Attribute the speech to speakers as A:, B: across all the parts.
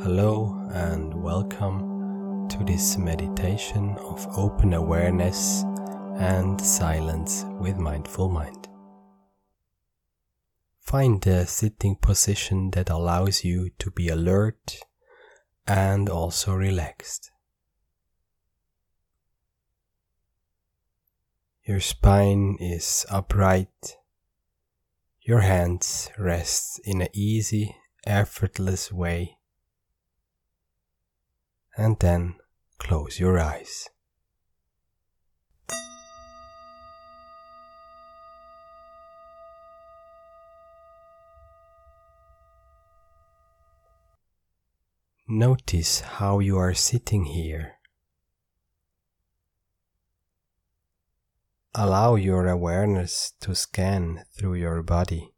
A: Hello and welcome to this meditation of open awareness and silence with Mindful Mind. Find a sitting position that allows you to be alert and also relaxed. Your spine is upright. Your hands rest in an easy, effortless way. And then close your eyes. Notice how you are sitting here. Allow your awareness to scan through your body.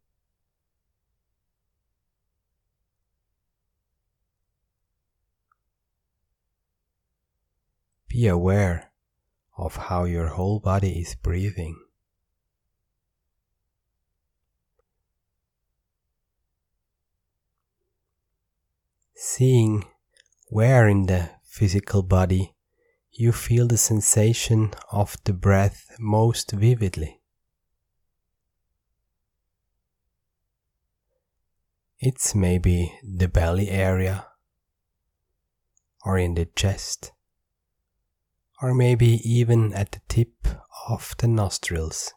A: Be aware of how your whole body is breathing. Seeing where in the physical body you feel the sensation of the breath most vividly. It's maybe the belly area, or in the chest, or maybe even at the tip of the nostrils.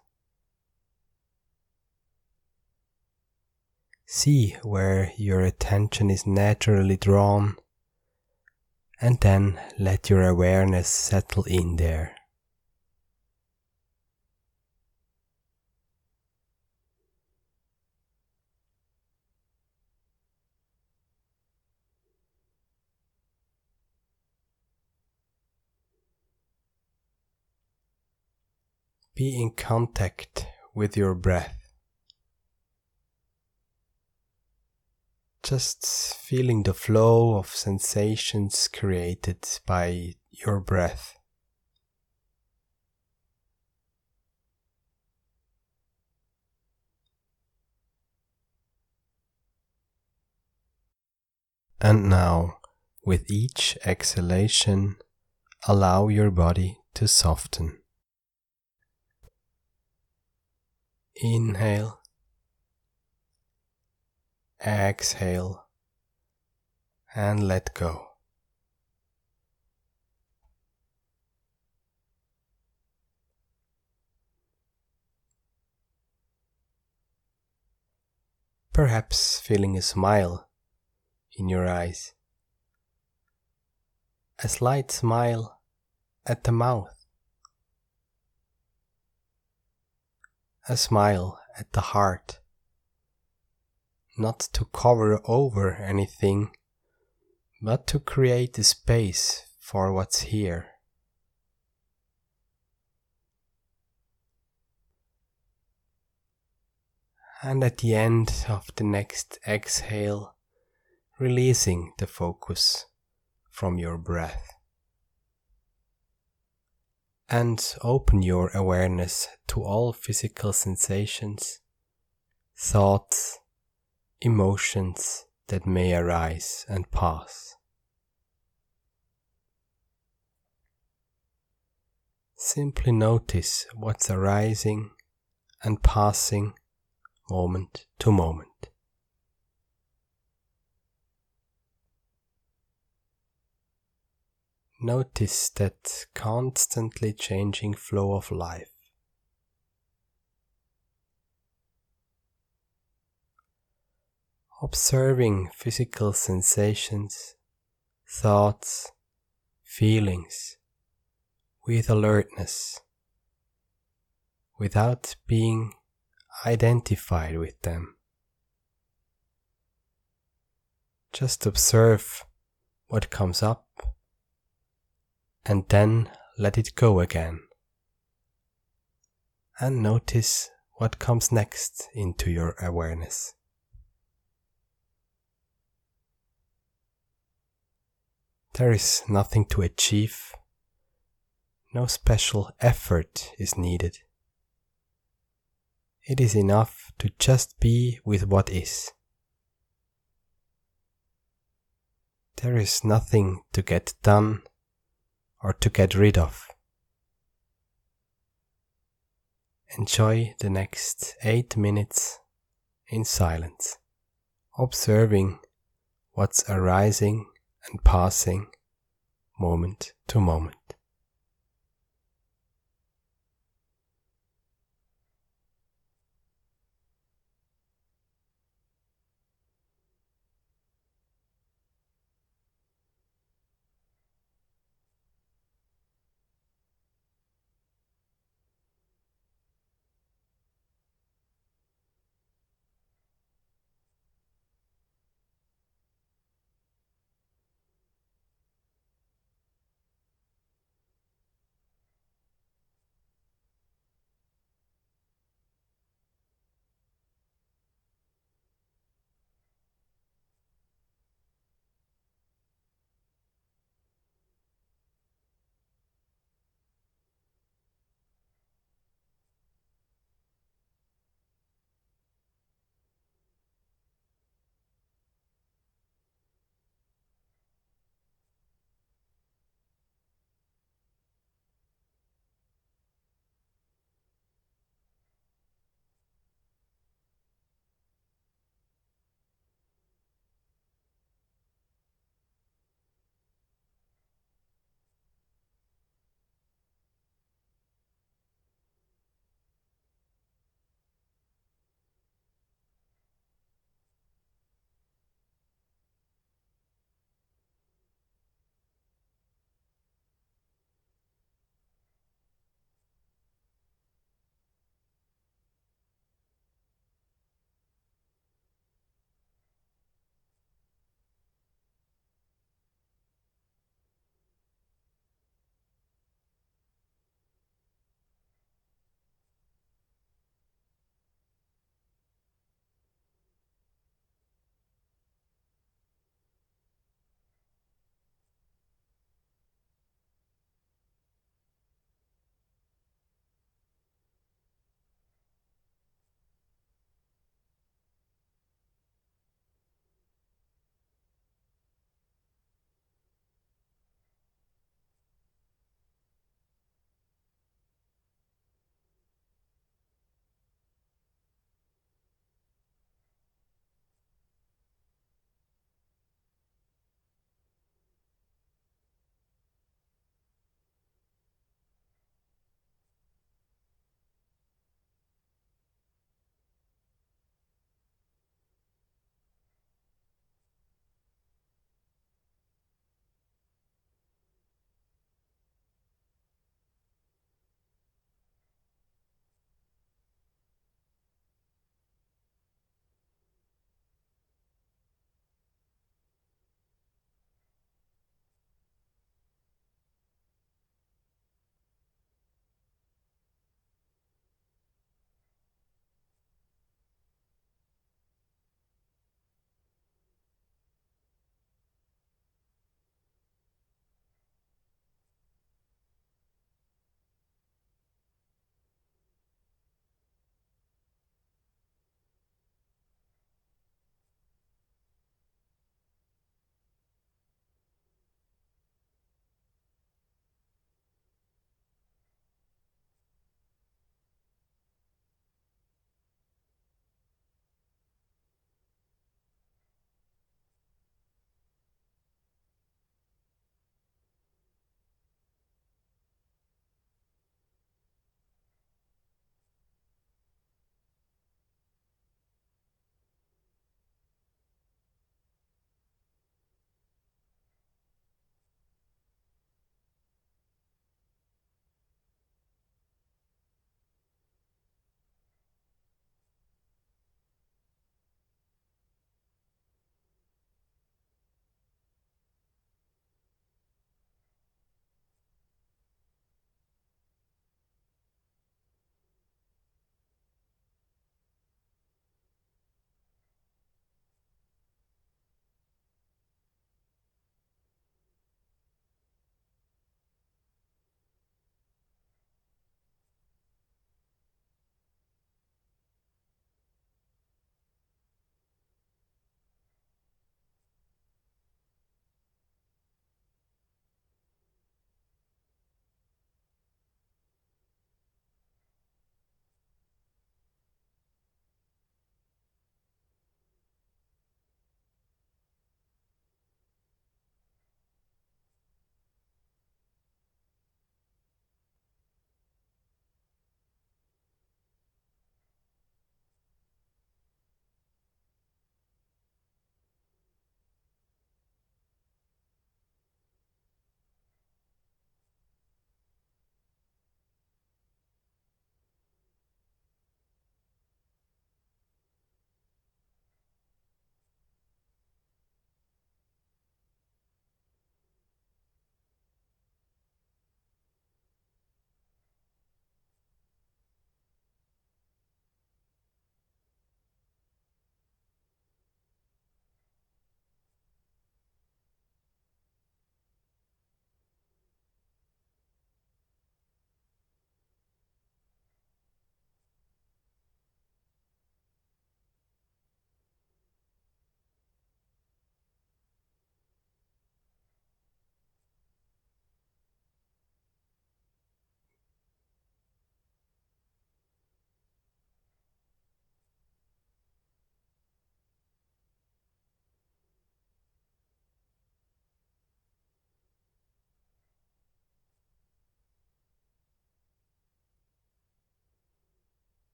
A: See where your attention is naturally drawn, and then let your awareness settle in there. Be in contact with your breath. Just feeling the flow of sensations created by your breath. And now, with each exhalation, allow your body to soften. Inhale. Exhale and let go. Perhaps feeling a smile in your eyes. A slight smile at the mouth. A smile at the heart. Not to cover over anything, but to create a space for what's here. And at the end of the next exhale, releasing the focus from your breath. And open your awareness to all physical sensations, thoughts, emotions that may arise and pass. Simply notice what's arising and passing moment to moment. Notice that constantly changing flow of life. Observing physical sensations, thoughts, feelings with alertness, without being identified with them. Just observe what comes up and then let it go again. And notice what comes next into your awareness. There is nothing to achieve. No special effort is needed. It is enough to just be with what is. There is nothing to get done or to get rid of. Enjoy the next 8 minutes in silence, observing what's arising and passing moment to moment.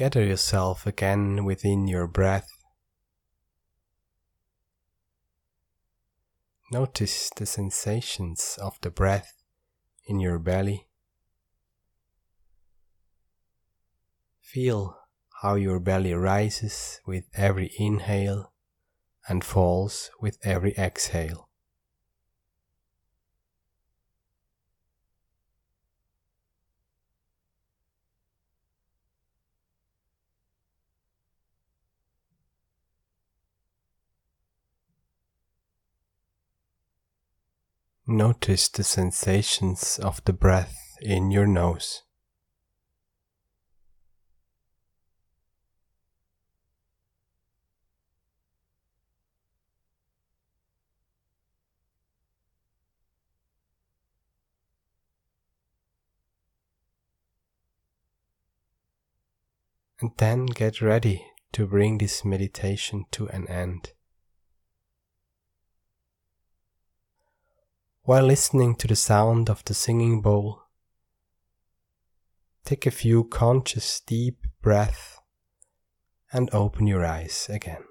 A: gather yourself again within your breath. Notice the sensations of the breath in your belly. Feel how your belly rises with every inhale and falls with every exhale. Notice the sensations of the breath in your nose. And then get ready to bring this meditation to an end. While listening to the sound of the singing bowl, take a few conscious deep breaths and open your eyes again.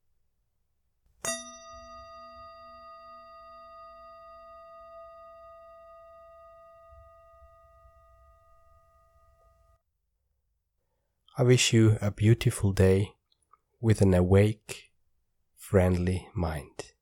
A: I wish you a beautiful day with an awake, friendly mind.